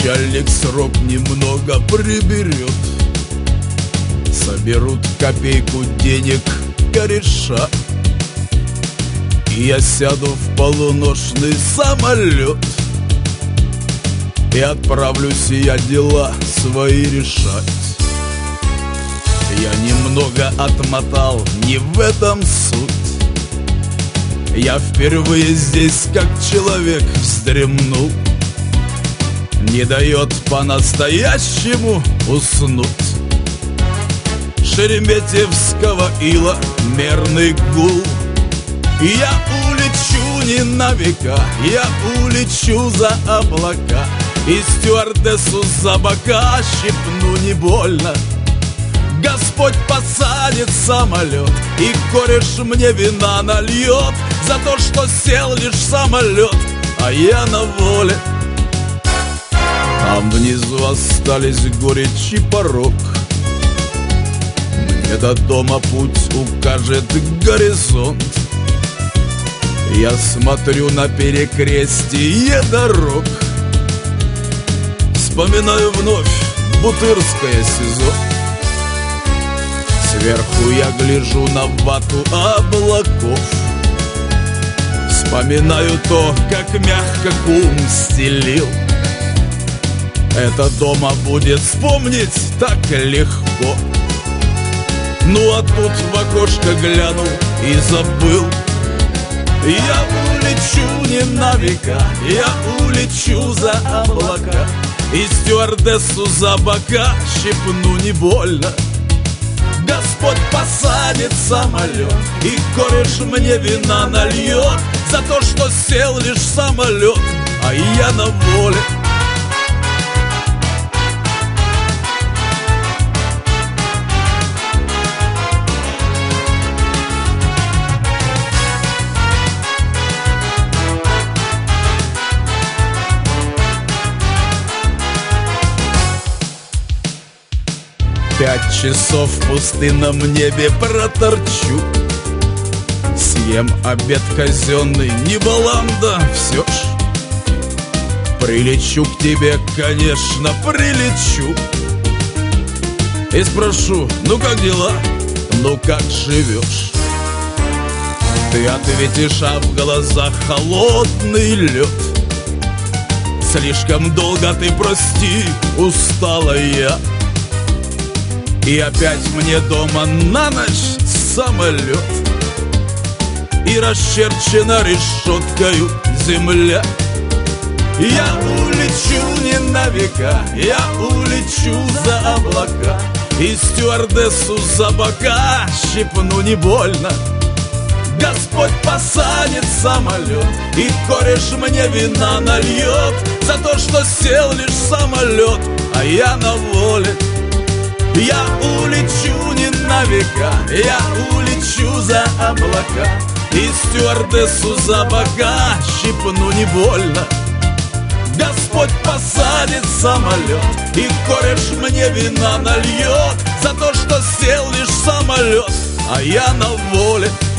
Начальник срок немного приберет, соберут копейку денег кореша, и я сяду в полуношный самолет и отправлюсь я дела свои решать. Я немного отмотал, не в этом суть. Я впервые здесь как человек вздремнул. Не дает по-настоящему уснуть Шереметьевского ила мерный гул. Я улечу не на века, я улечу за облака, и стюардессу за бока щипну не больно. Господь посадит самолет, и кореш мне вина нальет за то, что сел лишь самолет, а я на воле. Там внизу остались горечь и порог. Мне до дома путь укажет горизонт. Я смотрю на перекрестие дорог, вспоминаю вновь Бутырское СИЗО. Сверху я гляжу на вату облаков, вспоминаю то, как мягко кум стелил. Это дома будет вспомнить так легко. Ну а тут в окошко глянул и забыл. Я улечу не на века, я улечу за облака, и стюардессу за бока щипну не больно. Господь посадит самолет, и кореш мне вина нальет за то, что сел лишь самолет, а я на воле. Пять часов в пустынном небе проторчу, съем обед казенный, не баланда, все ж. Прилечу к тебе, конечно, прилечу, и спрошу, ну как дела, ну как живешь? Ты ответишь, а в глазах холодный лед. Слишком долго ты, прости, устала я, и опять мне дома на ночь самолет, и расчерчена решеткою земля. Я улечу не на века, я улечу за облака, и стюардессу за бока щипну не больно. Господь посадит самолет, и кореш мне вина нальет за то, что сел лишь самолет, а я на воле. Я улечу не на века, я улечу за облака, и стюардессу за бока щипну не больно. Господь посадит самолет, и кореш мне вина нальет за то, что сел лишь самолет, а я на воле.